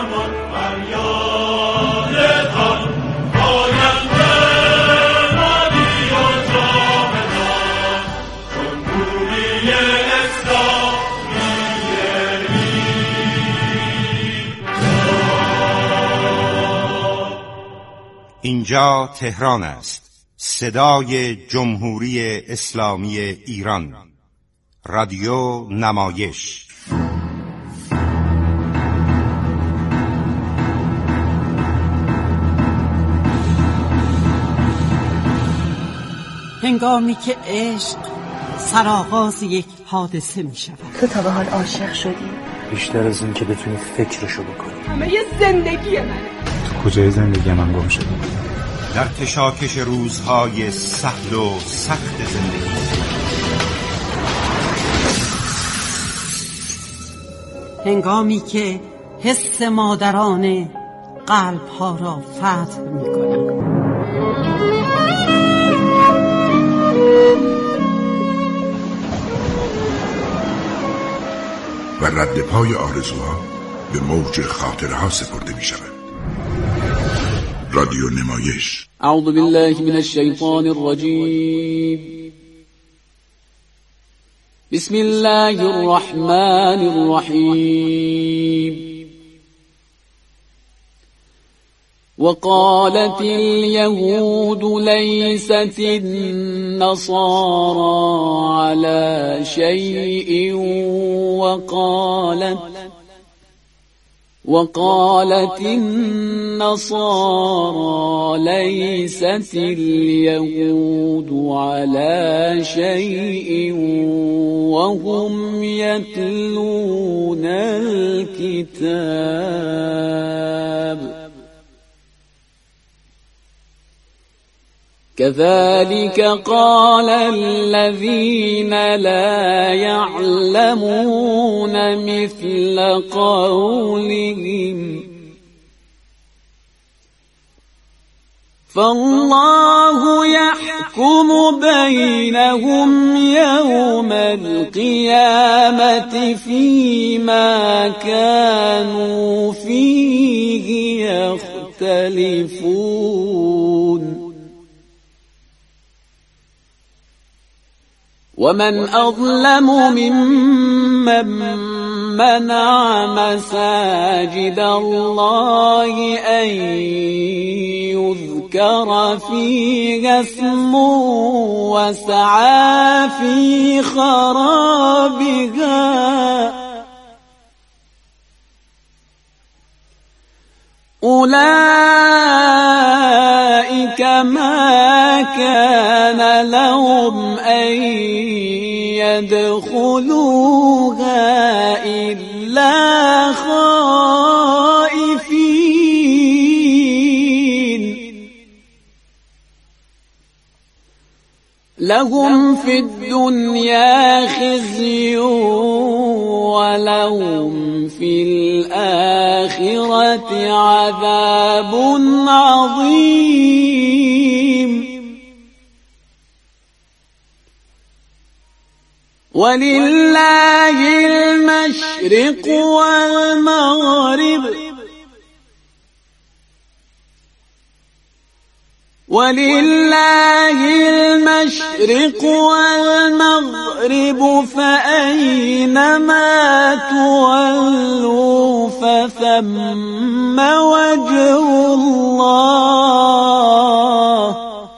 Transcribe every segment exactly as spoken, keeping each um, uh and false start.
قهرمان بر یاد تن آینده مادی و جاودان جمهوری اسلامی ایران. اینجا تهران است، صدای جمهوری اسلامی ایران. رادیو نمایش. هنگامی که عشق سرآغاز یک حادثه می شود. تو تا به حال عاشق شدی؟ بیشتر از این که بتونی فکرشو بکنی. همه یه زندگی منه. تو کجای زندگی من گم شدی؟ در کشاکش روزهای سهل و سخت زندگی. هنگامی که حس مادرانه قلب‌ها را فتح می‌کند. و رد پای آرزوها به موج خاطرها سپرده می شود. رادیو نمایش. اعوذ بالله من الشیطان الرجیم. بسم الله الرحمن الرحیم. وقالت اليهود ليست النصارى على شيء وقالت وقالت النصارى ليست اليهود على شيء وهم يتلون الكتاب كذلك قال الذين لا يعلمون مثل قولهم فالله يحكم بينهم يوم القيامة فيما كانوا فيه يختلفون ومن أظلم ممن منع مساجد الله أن يذكر فيها اسمه وسعى في خرابها أولئك ما كان لهم أن يدخلوها إلا خائفين لهم في الدنيا خزي ولهم في الآخرة عذاب عظيم ولله المشرق والمغرب ولله المشرق والمغرب فأينما تولوا فثم وجه الله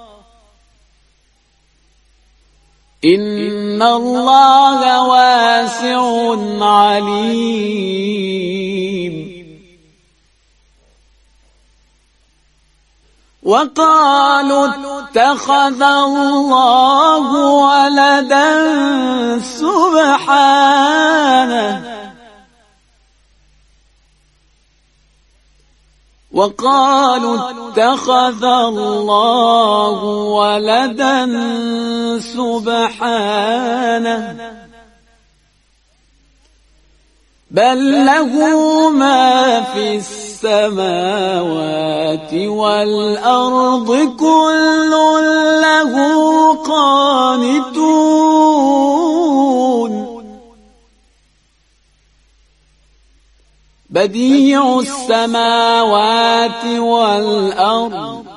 إن الله واسع عليم وقالوا اتخذ الله ولدا سبحانه وقالوا اتخذ الله ولدا سبحانه بل له ما في السماوات والأرض كل له قانتون بدیع السماوات والأرض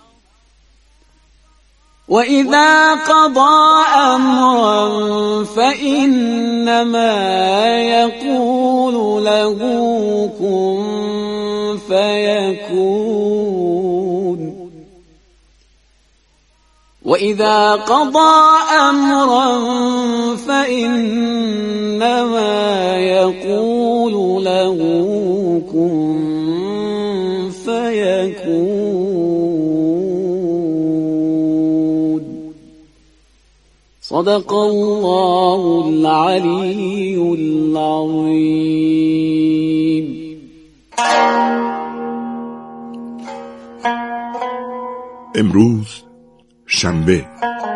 وإذا قضى أمرا فإنما يقول له كن فيكون وإذا قضى أمرا فإنما يقول له كن فيكون صدق الله العلي العظيم. امروز شنبه.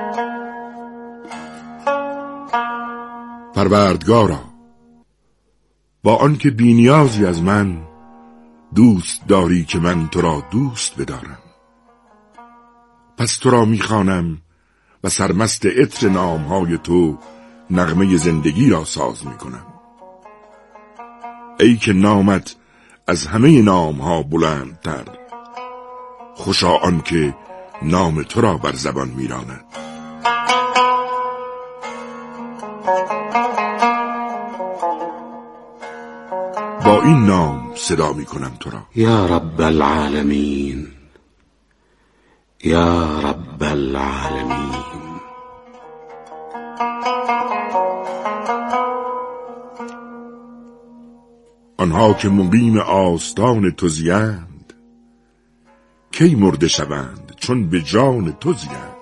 پروردگارا، با آنکه بی‌نیازی از من دوست داری که من تو را دوست بدارم، پس تو را میخوانم و سرمست عطر نامهای تو نغمه زندگی را ساز میکنم. ای که نامت از همه نامها بلندتر، خوشا آنکه نام تو را بر زبان میراند. با این نام صدا میکنم تو را. یا رب العالمین، یا رب العالمین. آنها که مقیم آستان تو زیند، کی مرده شوند چون به جان تو زیند.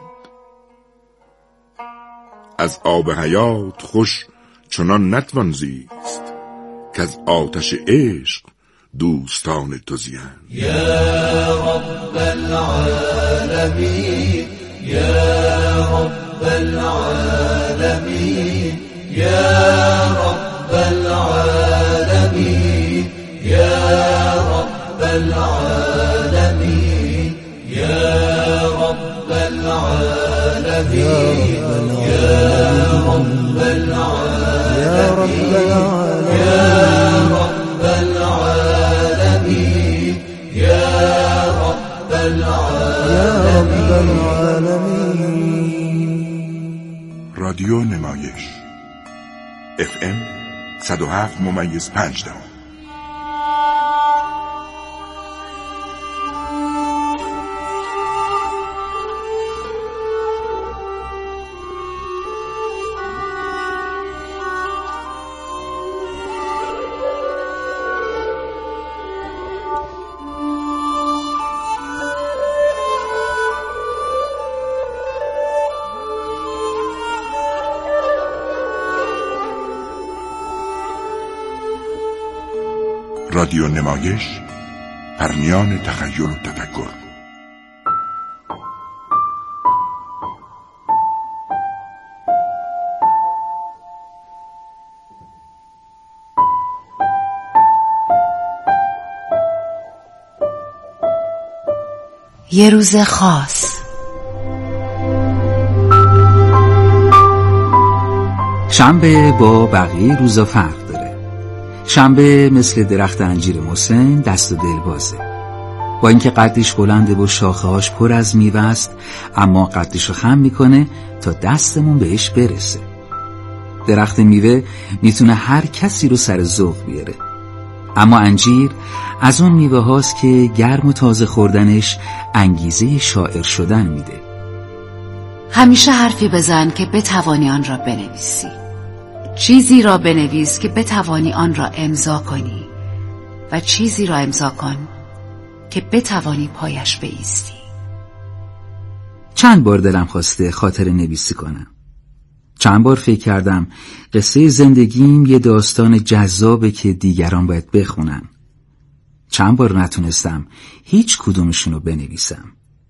از آب حیات خوش چنان نتوان زیست، که از آتش عشق دوستان تو زیند. یا رب العالمین، یا رب العالمین، یا رب العالمین، یا رب العالمین، یا رب العالمین، یا رب العالمین، یا رب العالمین، یا رب العالمین. رادیو نمایش اف ام صد و هفت ممیز پنج دهم. رادیو نمایش، پرمیان تخیل و تفکر. یه روز خاص. شنبه با بقیه روزا فرق داره. شنبه مثل درخت انجیر مسن دست و دل بازه. با اینکه قدش بلنده و شاخه‌هاش پر از میوه است، اما قدشو خم میکنه تا دستمون بهش برسه. درخت میوه میتونه هر کسی رو سر ذوق بیاره، اما انجیر از اون میوه هاست که گرم و تازه خوردنش انگیزه شاعر شدن میده. همیشه حرفی بزن که بتوانی آن را بنویسی. چیزی را بنویس که بتوانی آن را امضا کنی و چیزی را امضا کن که بتوانی پایش بایستی. چند بار دلم خواسته خاطره نویسی کنم. چند بار فکر کردم قصه زندگیم یه داستان جذابه که دیگران باید بخونن. چند بار نتونستم هیچ کدومشون رو بنویسم.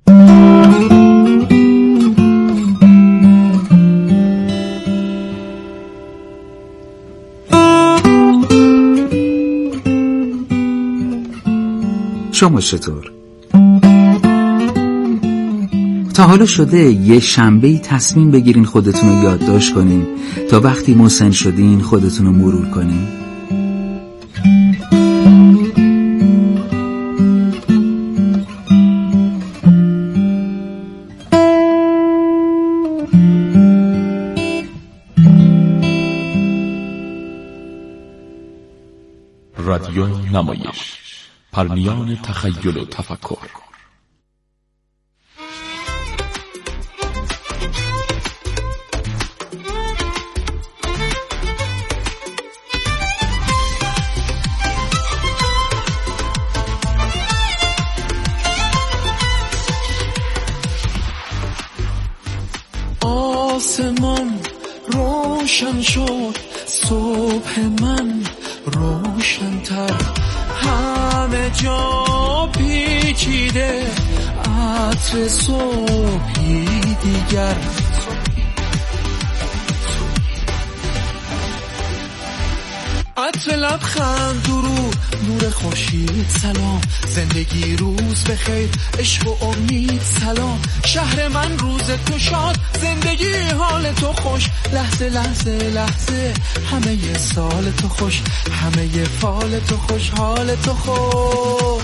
شما چطور؟ تا حالا شده یه شنبه‌ای تصمیم بگیرین خودتون رو یادداشت کنین تا وقتی مسن شدین خودتون رو مرور کنین؟ نمایش، پرنیان تخیل و تفکر. آسمان روشن شد، صبح من روشن‌تر، همه جا پیچیده عطر صبحی دیگر. عطر لبخند، درود، نور خورشید، سلام، زندگی روز بخیر، عشق و امید، سلام، شهر من روز تو شاد، زندگی حال تو خوش، لحظه لحظه لحظه همه سال تو خوش، همه فال تو خوش، حال تو خوش.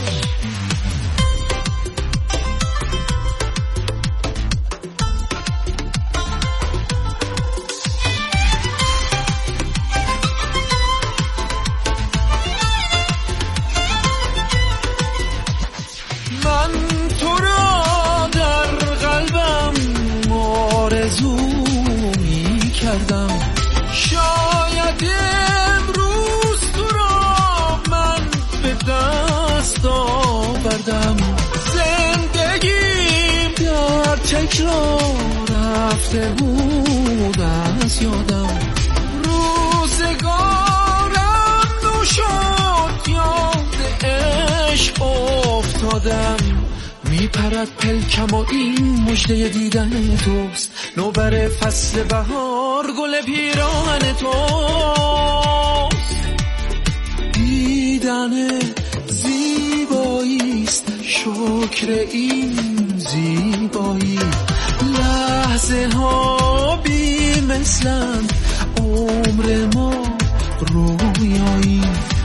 شاید امروز تو را من به دست آوردم، زندگیم در تکرار رفته بود از یادم، روزگارم نو شد، یاد عشق افتادم، میپرد پلکم و این مژده دیدن توست، نوبر فصل بهار گل پیراهن توست. دیدن زیباییست، شکر این زیبایی، لحظه ها بی مثلن، عمر ما رویایی.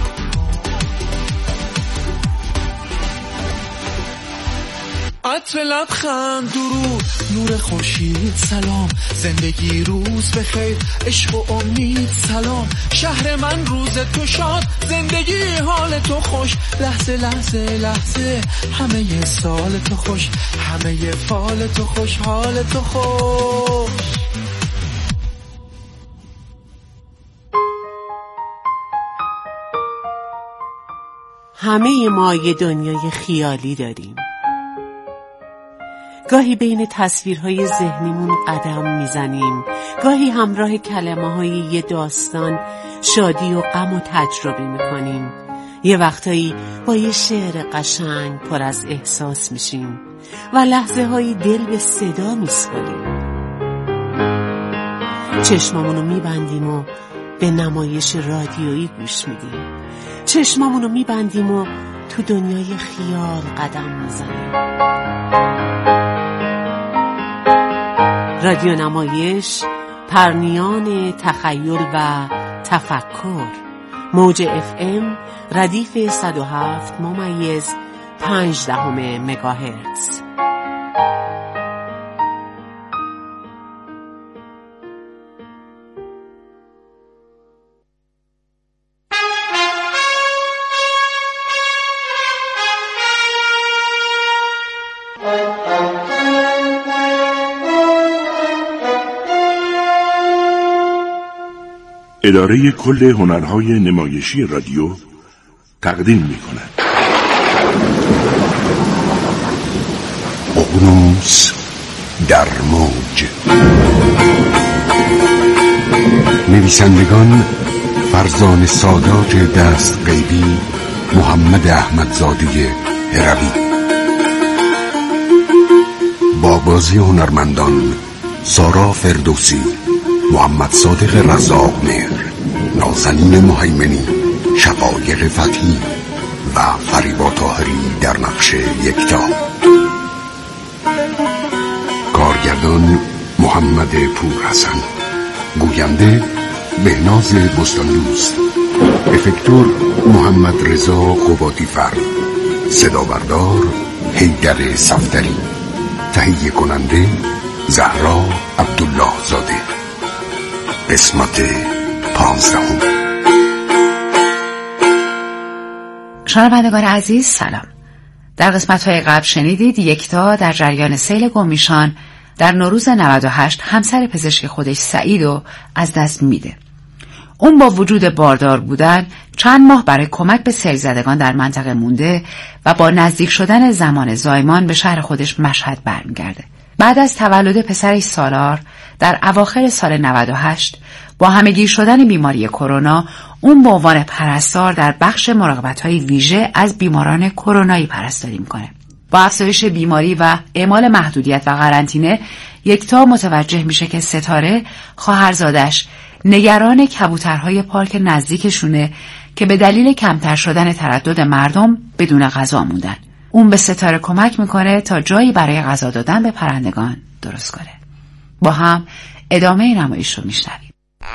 عطر لبخند، درود، نور خورشید، سلام، زندگی روز بخیر، عشق و امید، سلام، شهر من روز تو شاد، زندگی حال تو خوش، لحظه لحظه لحظه همه سال تو خوش، همه فال تو خوش، حال تو خوش. همه ما یه دنیای خیالی داریم. گاهی بین تصویرهای ذهنیمون قدم میزنیم، گاهی همراه کلمه‌های یه داستان شادی و غم و تجربه میکنیم، یه وقتایی با یه شعر قشنگ پر از احساس میشیم و لحظه هایی دل به صدا میسپاریم. چشمامونو میبندیم و به نمایش رادیویی گوش میدیم، چشمامونو میبندیم و تو دنیای خیال قدم میزنیم. رادیو نمایش، پرنیان تخیل و تفکر، موج اف ام ردیف صد و هفت ممیز پنج دهم مگاهرتز. اداره کل هنرهای نمایشی رادیو تقدیم می‌کند. اقیانوس در موج. نویسندگان فرزان سادات دست غیبی، محمد احمدزاده هروی. با بازی هنرمندان سارا فردوسی، محمد صادق رزاق مهر، نازنین مهیمنی، شقایق فتحی و فریبا طاهری در نقش یکتا. کارگردان محمد پورحسن، گوینده بهناز بستاندوست، افکتور محمد رضا قبادی فر، صدا بردار حیدر صفدری، تهیه کننده زهرا عبدالله زاده. قسمت پانزدهم. شنوندگان عزیز سلام. در قسمت‌های قبل شنیدید یکتا در جریان سیل گم‌میشان در نوروز نود و هشت همسر پزشک خودش سعیدو از دست میده. اون با وجود باردار بودن چند ماه برای کمک به سیل زدگان در منطقه مونده و با نزدیک شدن زمان زایمان به شهر خودش مشهد برمیگرده. بعد از تولد پسرش سالار در اواخر سال نود و هشت با همگیر شدن بیماری کرونا اون به عنوان پرستار در بخش مراقبت‌های ویژه از بیماران کرونایی پرستاری میکنه. با افزایش بیماری و اعمال محدودیت و قرنطینه یکتا متوجه میشه که ستاره خواهرزادش نگران کبوترهای پارک نزدیکشونه که به دلیل کمتر شدن تردد مردم بدون غذا موندن. اون به ستاره کمک میکنه تا جایی برای غذا دادن به پرندگان درست کنه. با هم ادامه نمایش رو میشنویم.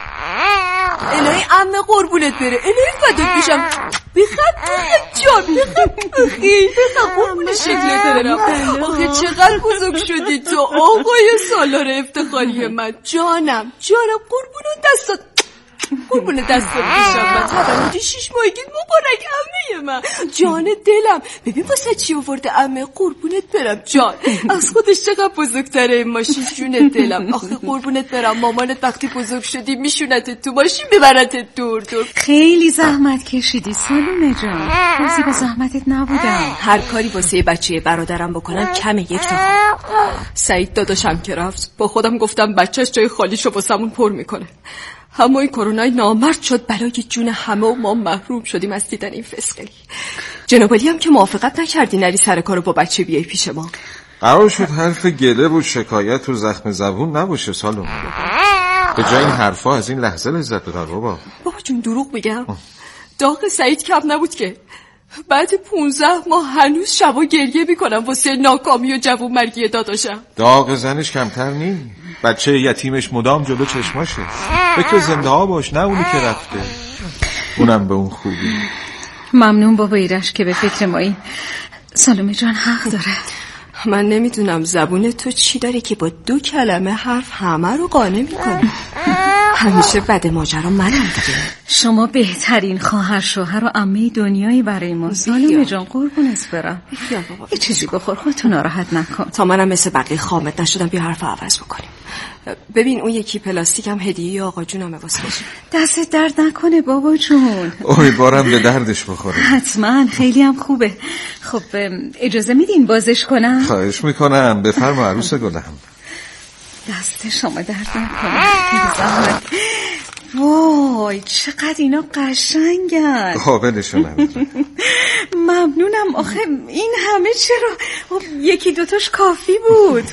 الهی عمه قربونت بره، الهی فدات بشم. بخند بخند جان، بخند بخیر بخند قربون شکلت برم. آخه چقدر بزرگ شدی تو آقای سالار افتخاری من. جانم جانم قربون دستات، قربون دستات بشم. من تولد شیش ماهگی مبارک عمه من. جان دلم، ببین واسه چی آورده عمه قربونت برم. جان از خودش چقدر بزرگتره این ماشین. جون دلم آخه قربونت برم. مامانت وقتی بزرگ شدی میشونتت تو ماشین ببرتت دور دور. خیلی زحمت کشیدی سالونه جان، روزی به زحمتت نبودم. هر کاری واسه بچه برادرم بکنم کمه یک تا سعید داداشم که رفت با خودم گفتم بچهش جای خالیشو واسمون پر میکنه. اما این کرونای نامرد شد برای جون همه و ما محروم شدیم از دیدن این فسقلی. جناب علی هم که موافقت نکردی نری سر کارو با بچه بیای پیش ما. قرار شد حرف گله و شکایت و زخم زبون نباشه سالون. به جای این حرفا از این لحظه لذت ببر بابا. بابا جون دروغ میگم؟ داغ سعید کم نبود که بعد پونزده ماه هنوز شبا گریه میکنم واسه ناکامی و جوون مرگی داداشم. داغ زنش کمتر نی، بچه یتیمش مدام جلو چشماشه. فکر زنده ها باش، نه اونی که رفته، اونم به اون خوبی. ممنون بابا ایرش که به فکر مایی. سالومه جان حق داره. من نمیدونم زبون تو چی داره که با دو کلمه حرف همه رو قانع میکنه. همیشه بد ماجرا منم دیگه. شما بهترین خواهر شوهر و عمه دنیایی برای ما. سالومه جان قربونت برم. یه چیزی بخور، خودتو ناراحت نکن. تا منم مثل بقیه خامت نشدم بیا حرف عوض بکنیم. ببین اون یکی پلاستیک هم هدیه آقا جونمه واسه بشه. دستت درد نکنه بابا جون. امیدوارم به دردش بخوره. حتما، خیلی هم خوبه. خب اجازه میدین بازش کنم؟ خواهش میکنم، بفرما عروس گلم. دست شما درد نکنه. خیلی زحمت. وای چقدر اینا قشنگن. قابلشون هم. ممنونم. آخه این همه چرا؟ یکی دوتاش کافی بود.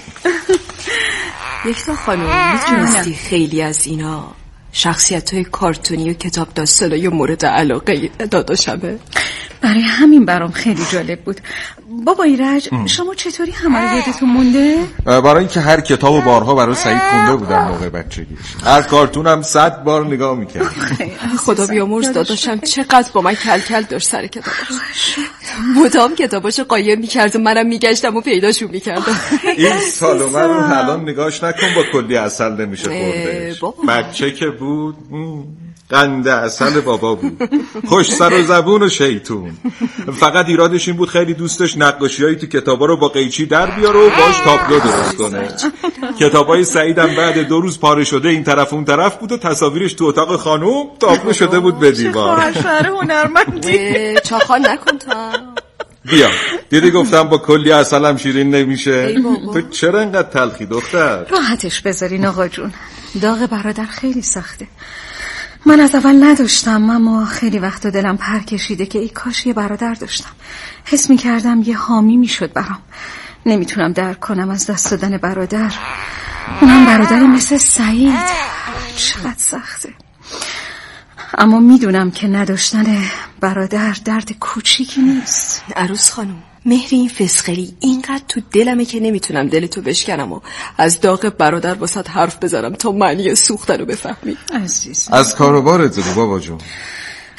یکتا خانم میتونستی خیلی از اینا شخصیت‌های کارتونی و کتاب داستانای مورد علاقه داداشمه؟ برای همین برام خیلی جالب بود. بابا ایرج شما چطوری همه رو یادتون مونده؟ برای اینکه هر کتاب و بارها برای سعید خونده بودم موقع بچگیش. هر کارتونم صد بار نگاه میکرد. خدا بیامرز داداشم چقدر با من کل کل داشت سر کتاباش. مدام کتاباشو قایم میکرد و منم میگشتم و پیداشو میکردم. این سالومه رو الان نگاش نکن، با کلی عسل نمیشه خوردش. بچه که بود قند عسل بابا بود، خوش سر و زبون و شیطون. فقط ایرادش این بود خیلی دوستش نقاشیایی تو کتابا رو با قیچی در بیاره و باش تابلو درست کنه. کتابای سعیدم بعد دو روز پاره شده این طرف اون طرف بود و تصاویرش تو اتاق خانوم تابلو شده بود به دیوار. چه خواهر هنرمندی. چاخان نکن تا. بیا دیدی گفتم با کلی عسلم شیرین نمیشه. تو چرا انقدر تلخی دختر؟ راحتش بذارین آقا جون، داغ برادر خیلی سخته. من از اول نداشتم، اما خیلی وقت دلم پر کشیده که ای کاش یه برادر داشتم. حس می کردم یه حامی می شد برام. نمیتونم درک کنم از دست دادن برادر، اونم برادر مثل سعید. چقدر سخته. اما میدونم که نداشتن برادر درد کوچیکی نیست. عروس خانم، مهر این فسقلی اینقدر تو دلمه که نمیتونم دلتو بشکنم و از داغ برادر واسط حرف بزنم تا معنی سوختن رو بفهمی. عزیز از کاروبارت رو بابا جون.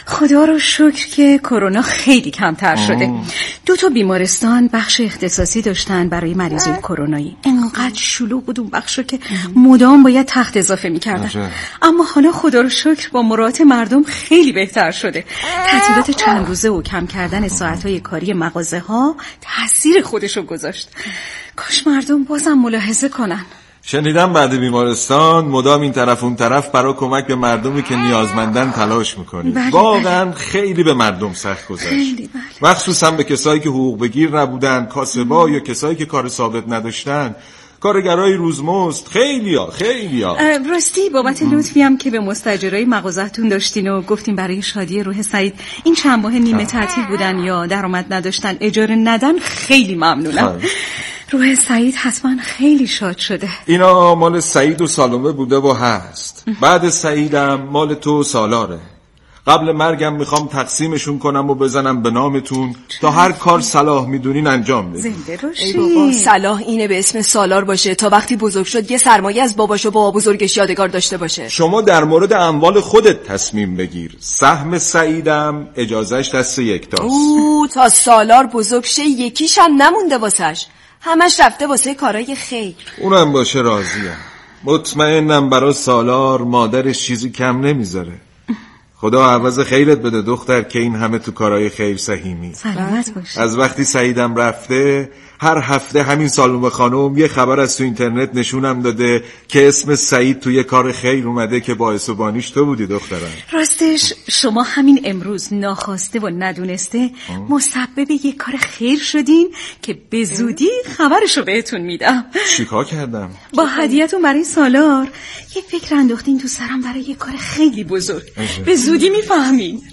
خدا رو شکر که کرونا خیلی کمتر شده. دو تا بیمارستان بخش اختصاصی داشتن برای مریضای کرونایی. انقدر شلوغ بود اون بخشو که مدام باید تخت اضافه می‌کردن. اما حالا خدا رو شکر با مراعات مردم خیلی بهتر شده. تعطیلات چند روزه و کم کردن ساعت‌های کاری مغازه‌ها تاثیر خودشو گذاشت. کاش مردم بازم ملاحظه کنن. شنیدم بعد بیمارستان مدام این طرف اون طرف برای کمک به مردمی که نیازمندن تلاش میکنید. واقعا خیلی به مردم سخت گذشت، مخصوصا به کسایی که حقوق بگیر نبودن، کاسبا یا کسایی که کار ثابت نداشتن، کارگرای روزمزد. خیلی ها خیلی ها راستی بابت لطفی هم که به مستاجرای مغازه‌تون داشتین و گفتین برای شادی روح سعید این چند ماه نیمه تعطیل بودن یا درآمد نداشتن اجاره ندن، خیلی ممنونم. روح سعید حتما خیلی شاد شده. اینا مال سعید و سالمه بوده و هست. بعد سعیدم مال تو و سالاره. قبل مرگم میخوام تقسیمشون کنم و بزنم به نامتون تا هر کار صلاح میدونین انجام بدین. زنده باشی. ای بابا، صلاح اینه به اسم سالار باشه تا وقتی بزرگ شد یه سرمایه از باباش و بابا بزرگش یادگار داشته باشه. شما در مورد اموال خودت تصمیم بگیر. سهم سعیدم اجازهش دست یکتاست. او تا سالار بزرگ شه یکیش هم نمونده واسش، همش رفته واسه کارای خیر. اونم باشه راضیم. مطمئنم برای سالار مادرش چیزی کم نمیذاره. خدا عوض خیرت بده دختر که این همه تو کارهای خیر سهیمی. سلامت باش. از وقتی سعیدم رفته هر هفته همین سالومه خانم یه خبر از تو اینترنت نشونم داده که اسم سعید توی کار خیر اومده که باعث و بانیش تو بودی دخترم. راستش شما همین امروز ناخواسته و ندونسته مسبب یه کار خیر شدین که به زودی خبرشو بهتون میدم. چیکار کردم؟ با هدیه‌تون برای سالار یه فکر انداختین تو سرم برای یه کار خیلی بزرگ. به زودی میفهمین.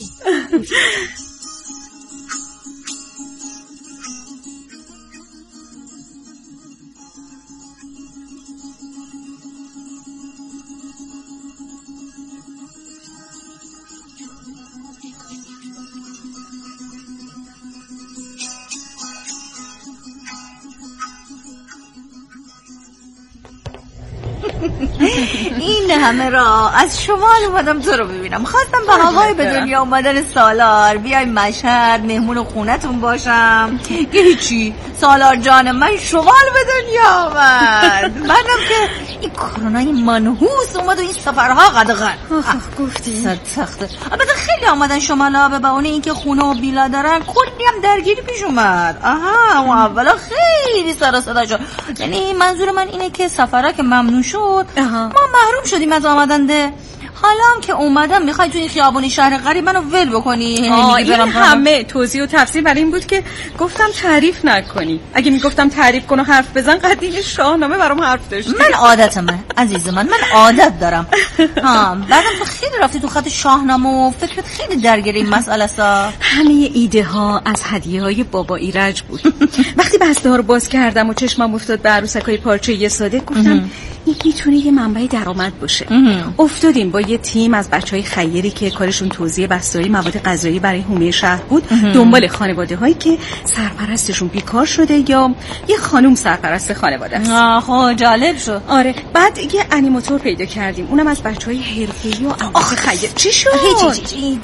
این همه را از شمال اومدم تو رو ببینم. خواستم به هوای به دنیا اومدن سالار بیای مشهد مهمون خونتون باشم که هیچی. سالار جان من شمال به دنیا آمد. بعدم که این کرونای منحوس اومد و این سفرها قدغن. گفتی صد سخته. البته خیلی آمدن شمالا به بهونه اینکه خونه و بیلا دارن. کلی هم درگیری پیش اومد. آها و اولا خیلی سر و صدا شد. یعنی منظور من اینه که سفرها که ممنوع شد ما محروم شدیم از آمدنده. حالا هم که اومدم میخوای تو این خیابونی شهر غریب منو ول بکنی؟ این همه توضیح و تفسیر برای این بود که گفتم تعریف نکنی. اگه میگفتم تعریف کن و حرف بزن قدیم شاهنامه برام حرف داشتی. من عادت من عزیز من من عادت دارم. ها بعدم تو خیلی رفتی تو خط شاهنامه و فکرت خیلی درگیر این مسئله سا. همه ایده ها از هدیه های بابا ایرج بود. وقتی بسته ها رو باز کردم و چشمم افتاد به عروسکای پارچه یه ساده گفتم این میتونه یه منبع درآمد باشه. افتادیم با یه تیم از بچهای خیری که کارشون توزیع بسته‌های مواد غذایی برای حومه شهر بود دنبال خانواده‌هایی که سرپرستشون بیکار شده یا یه خانم سرپرست خانواده است. آخه جالب شد. آره بعد یه انیماتور پیدا کردیم اونم از بچهای حرفه‌ای و انباش خیر. چی شد؟ هیچی چی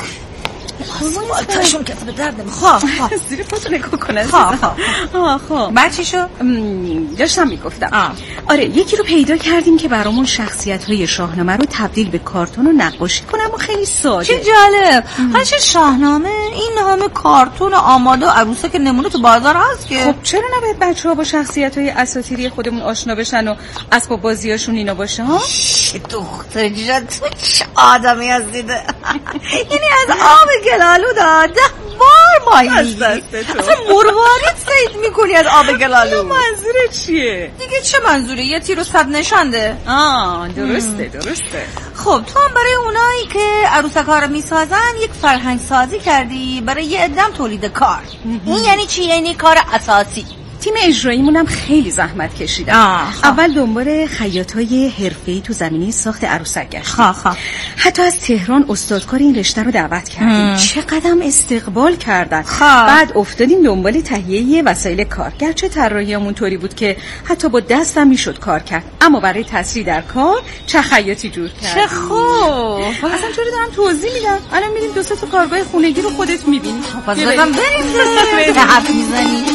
خواهشون کتب دردم. خواه خواه زیر پاتو نگاه کنه. خواه خواه خواه بعد چی شد؟ داشتم میگفتم آره یکی رو پیدا کردیم که برامون شخصیت‌های شاهنامه رو تبدیل به کارتون و نقاشی کنم و خیلی ساده. چه جالب. هرچه شاهنامه این همه کارتون آماده و عروسه که نمونه تو بازار هست که. خب چرا نباید بچه‌ها با شخصیت‌های اساطیری خودمون آشنا بشن و اسباب بازیاشون اینا باشه ها؟ دختر جان تو چه آدمی هستیده. یعنی از آب گلالو داد ده بار ماهی میگی. اصلا مروارید سید میکنی از آب گلالو. منظوره چیه؟ دیگه چه منظوره؟ یه تیر و صد نشانده. آه درسته درسته. خب تو هم برای اونایی که عروسک‌ها رو میسازن یک فرهنگ سازی کردی برای یه عدم تولید کار. این یعنی چی؟ یعنی کار اساسی. تیم اجراییمون هم خیلی زحمت کشیدن. اول دنبال خیاطای حرفه‌ای تو زمینه ساخت عروسک گشتیم. حتی از تهران استادکار این رشته رو دعوت کردیم. چقدرم استقبال کردن. خواه. بعد افتادیم دنبال تهیه وسایل کار. گرچه طراحیامون طوری بود که حتی با دستم میشد کار کرد، اما برای تسریع در کار چه خیاطی جور کردیم. چه خوب. اصلا چوری دارم توضیح میدم. الان میریم دو سه تا کارگاه خونگی رو خودت میبینی. پس بازم بریم که حرف میزنی.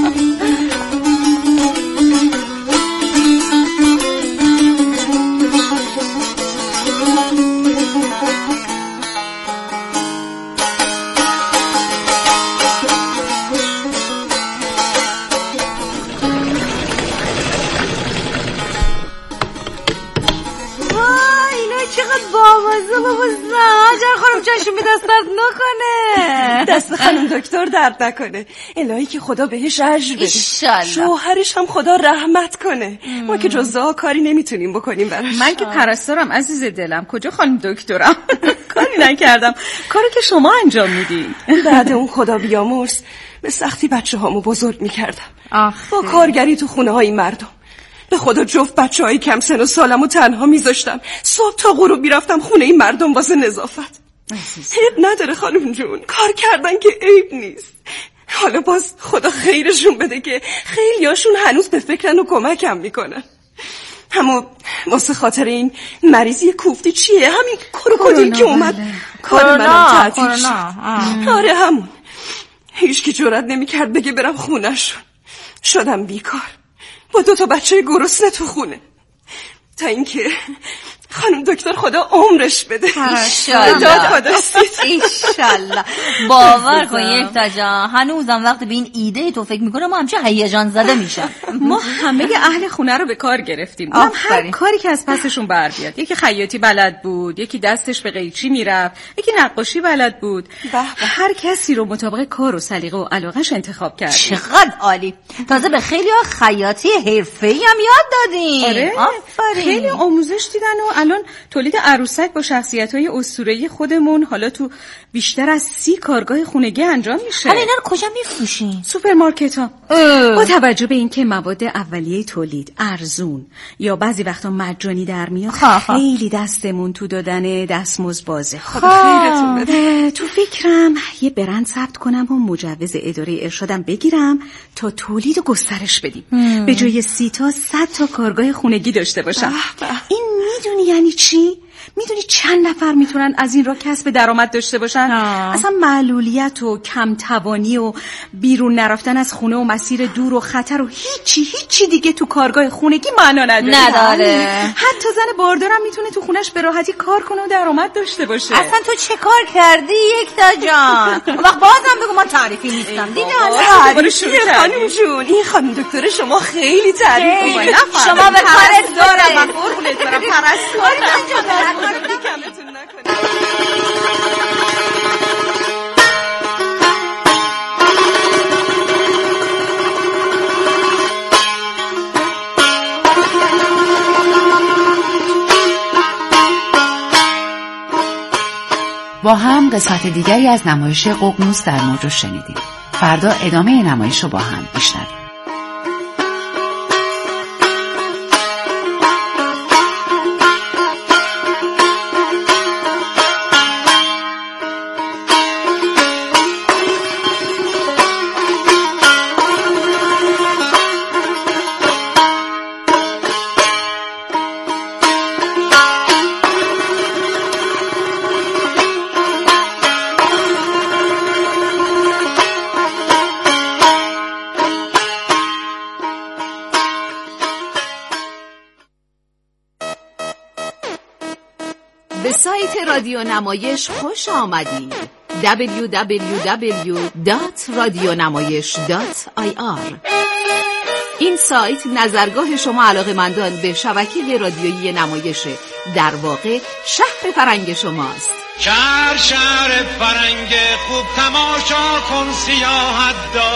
چشم به دست درد نکنه. دست خانم دکتر درد نکنه. الهی که خدا بهش اجر بده. شوهرش هم خدا رحمت کنه. ام. ما که جز دعا کاری نمیتونیم بکنیم براش. من که پرستارم عزیز دلم، کجا خانم دکترم؟ کاری نکردم. کاری که شما انجام میدین. بعد اون خدا بیامرز به سختی بچه هامو بزرگ میکردم با کارگری تو خونه های مردم. به خدا جفت بچه های کم سن و سالمو تنها میذاشتم. صبح تا غروب میرفتم خونه این مردم واسه نظافت. عیب نداره خانم جون، کار کردن که عیب نیست. حالا باز خدا خیرشون بده که خیلیاشون هنوز به فکرن و کمکم میکنن. اما واسه خاطر این مریضی کوفتی چیه؟ همین کروکودیل که اومد کار منم تعطیل شد. آره همون. هیچ کی جرئت نمیکرد بگه برم خونه‌شون. شدم بیکار با دو تا بچه گرسنه تو خونه. تا اینکه خانم دکتر خدا عمرش بده. ایشالله. باور کن یکتا جان، هنوزم وقتی به این ایده تو فکر میکنم همچه هیجان زده میشم. ما همه اهل خونه رو به کار گرفتیم. اونم هر کاری که از پسشون بر بیاد. یکی خیاطی بلد بود، یکی دستش به قیچی میرفت، یکی نقاشی بلد بود. هر کسی رو مطابق کار و سلیقه و علاقهش انتخاب کردیم. چقدر عالی. تازه به خیلی‌ها خیاطی حرفه‌ای هم یاد دادیم. آره؟ آفرین. خیلی آموزش دیدن و الان تولید عروسک با شخصیت‌های اسطوره‌ای خودمون حالا تو بیشتر از سی کارگاه خونگی انجام میشه. حالا اینا رو کجا میفروشین؟ سوپرمارکت‌ها. با توجه به اینکه مواد اولیه تولید ارزون یا بعضی وقتا مجانی در میاد، خیلی دستمون تو دادن دستمزد بازه. خدا خیرتون بده. تو فکرم یه برند ثبت کنم و مجوز اداره ارشادم بگیرم تا تولید و گسترش بدیم. هم. به جای سی تا صد تا کارگاه خونگی داشته باشم. این میدونی یعنی چی؟ میدونی چند نفر میتونن از این راه کسب درآمد داشته باشن؟ آه. اصلا معلولیت و کم توانی و بیرون نرفتن از خونه و مسیر دور و خطر و هیچی هیچی دیگه تو کارگاه خونگی معنا نداره. نداره. حتی زن باردارم میتونه تو خونش به راحتی کار کنه و درآمد داشته باشه. اصلا تو چه کار کردی یکتا جان؟ وقت بازم بگو من تعریفی نیستم. دیگه تعریفی خانم جون، این خانم دکتر شما خیلی تعریف می‌کنه. شما به کارت دارم. من قربونت برم پرستار با هم قسمت دیگری از نمایش ققنوس در موج رو شنیدیم. فردا ادامه نمایش رو با هم بشنویم. به سایت رادیو نمایش خوش آمدید. دبلیو دبلیو دبلیو دات رادیونمایش دات آی آر. این سایت نظرگاه شما علاقه‌مندان به شبکه رادیویی نمایش، در واقع شهر فرنگ شماست. شهر شهر فرنگ خوب تماشا کن سیاحت دار.